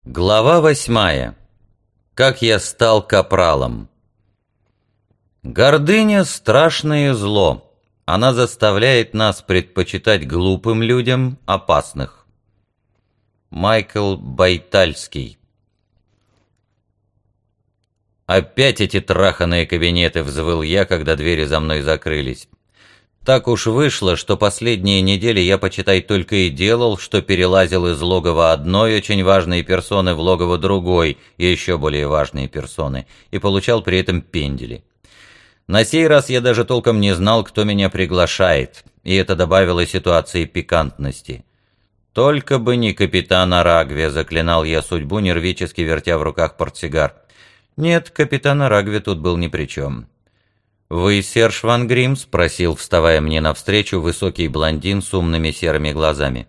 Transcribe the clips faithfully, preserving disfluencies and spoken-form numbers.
Глава восьмая. Как я стал капралом. Гордыня — страшное зло. Она заставляет нас предпочитать глупым людям опасных. Майкл Байтальский. «Опять эти траханые кабинеты!» — взвыл я, когда двери за мной закрылись. Так уж вышло, что последние недели я, почитай, только и делал, что перелазил из логова одной очень важной персоны в логово другой, и еще более важной персоны, и получал при этом пендели. На сей раз я даже толком не знал, кто меня приглашает, и это добавило ситуации пикантности. «Только бы не капитан Арагве», — заклинал я судьбу, нервически вертя в руках портсигар. Нет, капитан Арагве тут был ни при чем. «Вы Серж Ван Грим?» — спросил, вставая мне навстречу, высокий блондин с умными серыми глазами.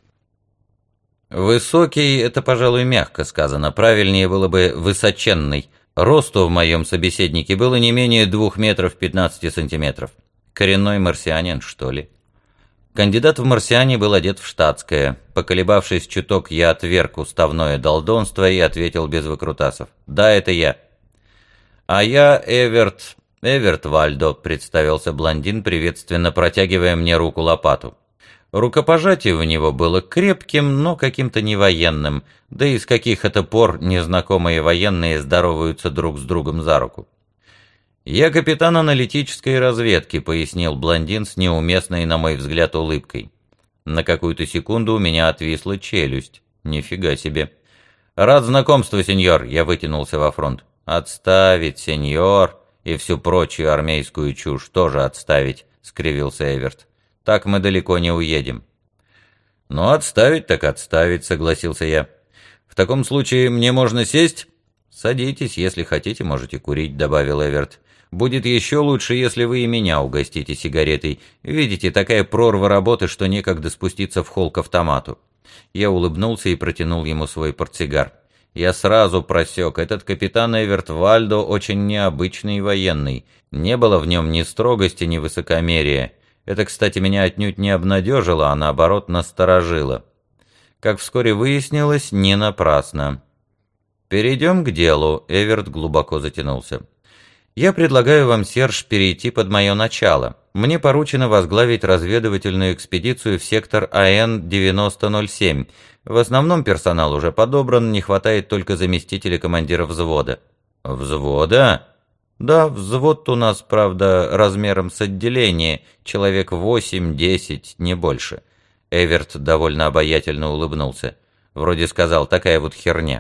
«Высокий» — это, пожалуй, мягко сказано, правильнее было бы «высоченный». Росту в моем собеседнике было не менее двух метров пятнадцати сантиметров. Коренной марсианин, что ли? Кандидат в марсиане был одет в штатское. Поколебавшись чуток, я отверг уставное долдонство и ответил без выкрутасов. «Да, это я». «А я Эверт...» «Эверт Вальдо», — представился блондин, приветственно протягивая мне руку-лопату. Рукопожатие у него было крепким, но каким-то невоенным, да и с каких это пор незнакомые военные здороваются друг с другом за руку. «Я капитан аналитической разведки», — пояснил блондин с неуместной, на мой взгляд, улыбкой. На какую-то секунду у меня отвисла челюсть. Нифига себе. «Рад знакомству, сеньор», — я вытянулся во фронт. «Отставить, сеньор». «И всю прочую армейскую чушь тоже отставить», — скривился Эверт. «Так мы далеко не уедем». «Ну, отставить так отставить», — согласился я. «В таком случае мне можно сесть?» «Садитесь, если хотите, можете курить», — добавил Эверт. «Будет еще лучше, если вы и меня угостите сигаретой. Видите, такая прорва работы, что некогда спуститься в холл к автомату». Я улыбнулся и протянул ему свой портсигар. Я сразу просек, этот капитан Эверт Вальдо очень необычный военный. Не было в нем ни строгости, ни высокомерия. Это, кстати, меня отнюдь не обнадежило, а наоборот насторожило. Как вскоре выяснилось, не напрасно. «Перейдем к делу», — Эверт глубоко затянулся. «Я предлагаю вам, Серж, перейти под мое начало. Мне поручено возглавить разведывательную экспедицию в сектор А Н девяносто ноль семь. В основном персонал уже подобран, не хватает только заместителя командира взвода». «Взвода?» «Да, взвод у нас, правда, размером с отделение, человек восемь-десять, не больше». Эверт довольно обаятельно улыбнулся. Вроде сказал, такая вот херня.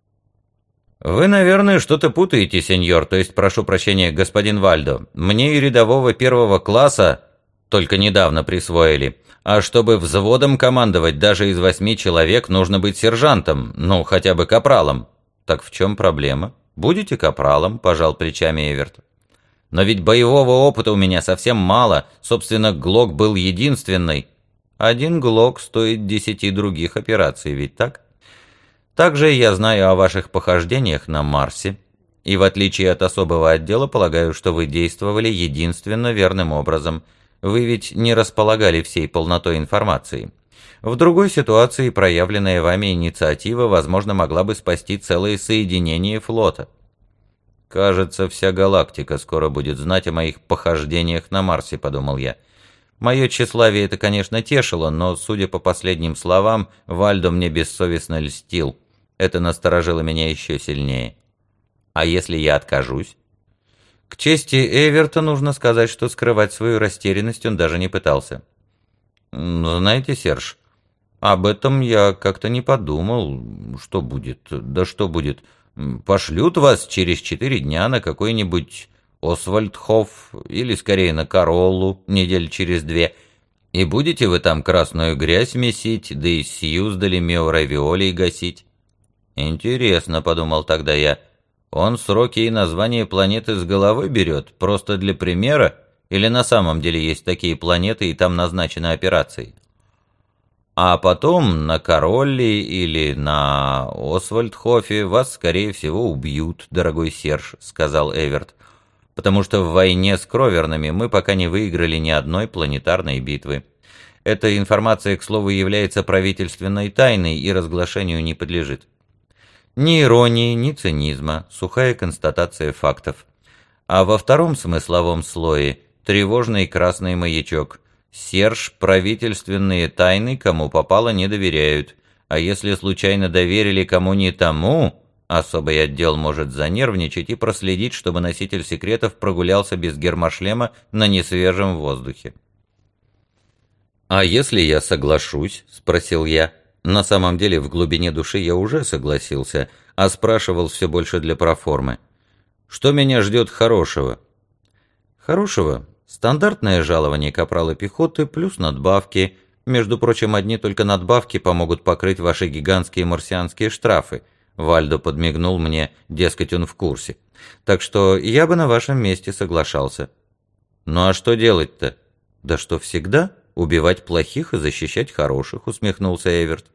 «Вы, наверное, что-то путаете, сеньор, то есть, прошу прощения, господин Вальдо. Мне и рядового первого класса только недавно присвоили. А чтобы взводом командовать даже из восьми человек, нужно быть сержантом, ну, хотя бы капралом». «Так в чем проблема? Будете капралом», — пожал плечами Эверт. «Но ведь боевого опыта у меня совсем мало. Собственно, ГЛОК был единственный». «Один ГЛОК стоит десяти других операций, ведь так?» «Также я знаю о ваших похождениях на Марсе, и в отличие от особого отдела, полагаю, что вы действовали единственно верным образом. Вы ведь не располагали всей полнотой информации. В другой ситуации проявленная вами инициатива, возможно, могла бы спасти целое соединение флота». «Кажется, вся галактика скоро будет знать о моих похождениях на Марсе», — подумал я. Мое тщеславие это, конечно, тешило, но, судя по последним словам, Вальдо мне бессовестно льстил. Это насторожило меня еще сильнее. «А если я откажусь?» К чести Эверта нужно сказать, что скрывать свою растерянность он даже не пытался. «Знаете, Серж, об этом я как-то не подумал. Что будет? Да что будет? Пошлют вас через четыре дня на какой-нибудь Освальдхоф или, скорее, на Короллу недель через две, и будете вы там красную грязь месить, да и Сьюздали миоравиолей гасить». «Интересно», — подумал тогда я, — «он сроки и название планеты с головы берет, просто для примера, или на самом деле есть такие планеты и там назначены операции?» «А потом на Королле или на Освальдхофе вас, скорее всего, убьют, дорогой Серж», — сказал Эверт, «потому что в войне с Кровернами мы пока не выиграли ни одной планетарной битвы. Эта информация, к слову, является правительственной тайной и разглашению не подлежит. Ни иронии, ни цинизма, сухая констатация фактов. А во втором смысловом слое тревожный красный маячок. Серж, правительственные тайны, кому попало, не доверяют. А если случайно доверили кому не тому, особый отдел может занервничать и проследить, чтобы носитель секретов прогулялся без гермошлема на несвежем воздухе. «А если я соглашусь?» – спросил я. На самом деле, в глубине души я уже согласился, а спрашивал все больше для проформы. «Что меня ждет хорошего?» «Хорошего? Стандартное жалование капрала пехоты плюс надбавки. Между прочим, одни только надбавки помогут покрыть ваши гигантские марсианские штрафы». Вальдо подмигнул мне, дескать, он в курсе. «Так что я бы на вашем месте соглашался». «Ну а что делать-то?» «Да что всегда? Убивать плохих и защищать хороших», — усмехнулся Эверт.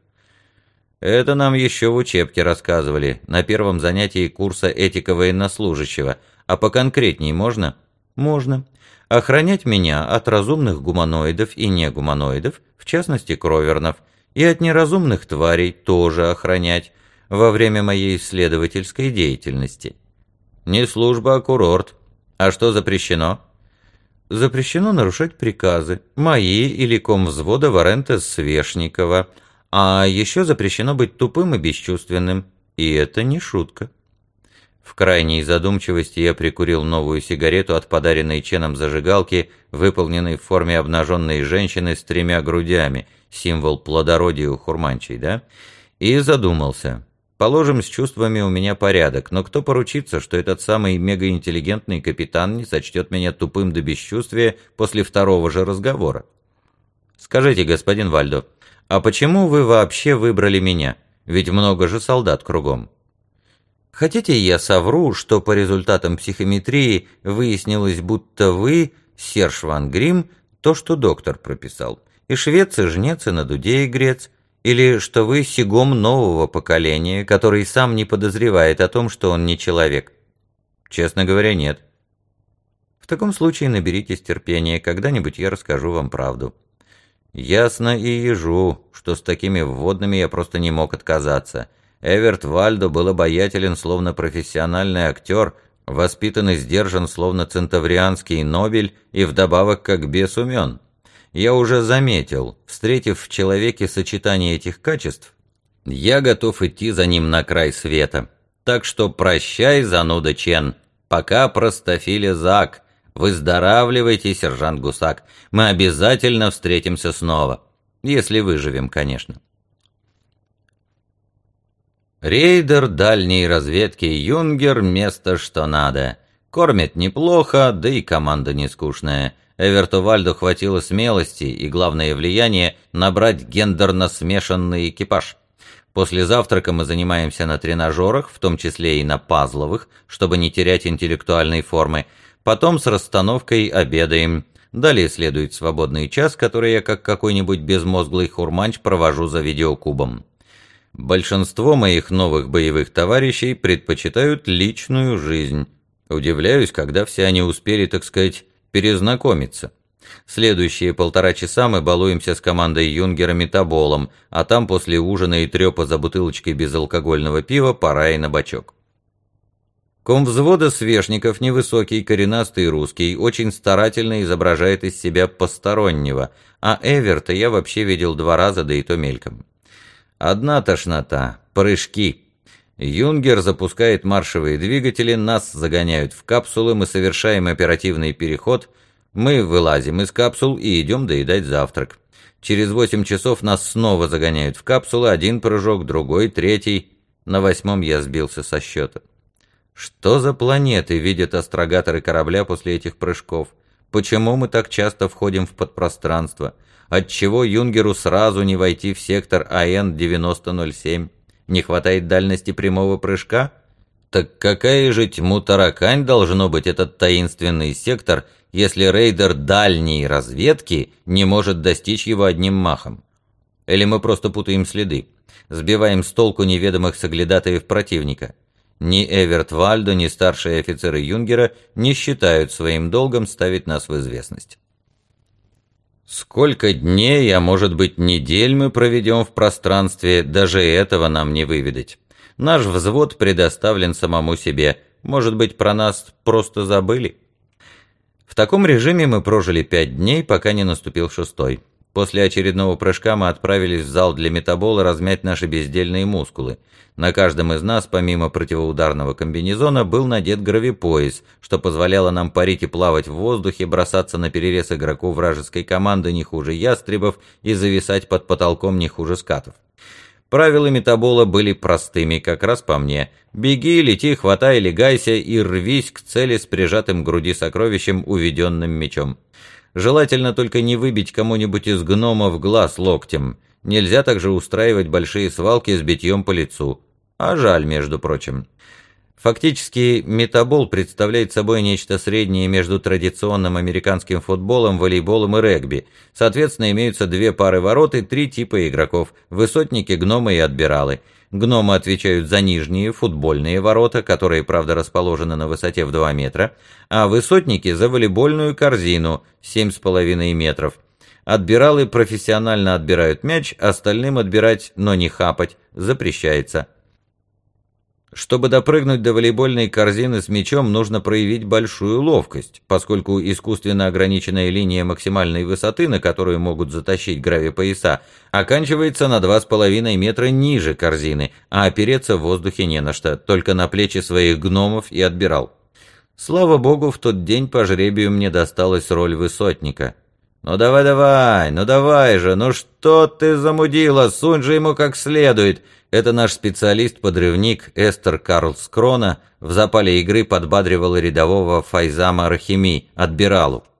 «Это нам еще в учебке рассказывали, на первом занятии курса «Этика военнослужащего». А поконкретней можно?» «Можно. Охранять меня от разумных гуманоидов и негуманоидов, в частности кровернов, и от неразумных тварей тоже охранять во время моей исследовательской деятельности». «Не служба, а курорт. А что запрещено?» «Запрещено нарушать приказы, мои или комвзвода Варента Свешникова. А еще запрещено быть тупым и бесчувственным. И это не шутка». В крайней задумчивости я прикурил новую сигарету от подаренной Ченом зажигалки, выполненной в форме обнаженной женщины с тремя грудями, символ плодородия у хурманчей, да? И задумался. Положим, с чувствами у меня порядок, но кто поручится, что этот самый мегаинтеллигентный капитан не сочтет меня тупым до бесчувствия после второго же разговора? Скажите, господин Вальдо, а почему вы вообще выбрали меня? Ведь много же солдат кругом. Хотите, я совру, что по результатам психометрии выяснилось, будто вы, Серж Ван Грим, то, что доктор прописал, и швец, и жнец, и на дуде игрец, или что вы сигом нового поколения, который сам не подозревает о том, что он не человек? Честно говоря, нет. В таком случае наберитесь терпения, когда-нибудь я расскажу вам правду. Ясно и ежу, что с такими вводными я просто не мог отказаться. Эверт Вальдо был обаятелен, словно профессиональный актер, воспитан и сдержан, словно центаврианский Нобель, и вдобавок как бес умен. Я уже заметил, встретив в человеке сочетание этих качеств, я готов идти за ним на край света. Так что прощай, зануда Чен, пока, простофиля Зак, выздоравливайте, сержант Гусак, мы обязательно встретимся снова, если выживем, конечно. Рейдер дальней разведки Юнгер — место что надо. Кормят неплохо, да и команда не скучная. Эверту Вальдо хватило смелости и, главное, влияния набрать гендерно смешанный экипаж. После завтрака мы занимаемся на тренажерах, в том числе и на пазловых, чтобы не терять интеллектуальной формы. Потом с расстановкой обедаем. Далее следует свободный час, который я, как какой-нибудь безмозглый хурманч, провожу за видеокубом. Большинство моих новых боевых товарищей предпочитают личную жизнь. Удивляюсь, когда все они успели, так сказать, перезнакомиться. Следующие полтора часа мы балуемся с командой Юнгера метаболом, а там после ужина и трепа за бутылочкой безалкогольного пива пора и на бочок. Комвзвода Свешников, невысокий, коренастый русский, очень старательно изображает из себя постороннего, а Эверта я вообще видел два раза, да и то мельком. Одна тошнота, прыжки. Юнгер запускает маршевые двигатели, нас загоняют в капсулы, мы совершаем оперативный переход, мы вылазим из капсул и идем доедать завтрак. Через восемь часов нас снова загоняют в капсулы, один прыжок, другой, третий. На восьмом я сбился со счета. Что за планеты видят астрогаторы корабля после этих прыжков? Почему мы так часто входим в подпространство? Отчего Юнгеру сразу не войти в сектор А Н девяносто ноль семь? Не хватает дальности прямого прыжка? Так какая же тьму таракань должно быть этот таинственный сектор, если рейдер дальней разведки не может достичь его одним махом? Или мы просто путаем следы, сбиваем с толку неведомых соглядатаев противника? Ни Эверт Вальдо, ни старшие офицеры Юнгера не считают своим долгом ставить нас в известность. Сколько дней, а может быть недель мы проведем в пространстве, даже этого нам не выведать. Наш взвод предоставлен самому себе. Может быть, про нас просто забыли? В таком режиме мы прожили пять дней, пока не наступил шестой. После очередного прыжка мы отправились в зал для метабола размять наши бездельные мускулы. На каждом из нас, помимо противоударного комбинезона, был надет гравипояс, что позволяло нам парить и плавать в воздухе, бросаться на перерез игроков вражеской команды не хуже ястребов и зависать под потолком не хуже скатов. Правила метабола были простыми, как раз по мне. Беги, лети, хватай, легайся и рвись к цели с прижатым к груди сокровищем, уведенным мечом. Желательно только не выбить кому-нибудь из гномов глаз локтем. Нельзя также устраивать большие свалки с битьем по лицу. А жаль, между прочим. Фактически, метабол представляет собой нечто среднее между традиционным американским футболом, волейболом и регби. Соответственно, имеются две пары ворот и три типа игроков – высотники, гномы и адмиралы. Гномы отвечают за нижние, футбольные ворота, которые, правда, расположены на высоте в два метра, а высотники – за волейбольную корзину – семь с половиной метров. Адмиралы профессионально отбирают мяч, остальным отбирать, но не хапать, запрещается. Чтобы допрыгнуть до волейбольной корзины с мячом, нужно проявить большую ловкость, поскольку искусственно ограниченная линия максимальной высоты, на которую могут затащить гравипояса, оканчивается на два с половиной метра ниже корзины, а опереться в воздухе не на что, только на плечи своих гномов и адмирал. Слава богу, в тот день по жребию мне досталась роль высотника. «Ну давай-давай, ну давай же, ну что ты замудила, сунь же ему как следует!» Это наш специалист-подрывник Эстер Карлскрона в запале игры подбадривал рядового Файзама Рахими, адмиралу.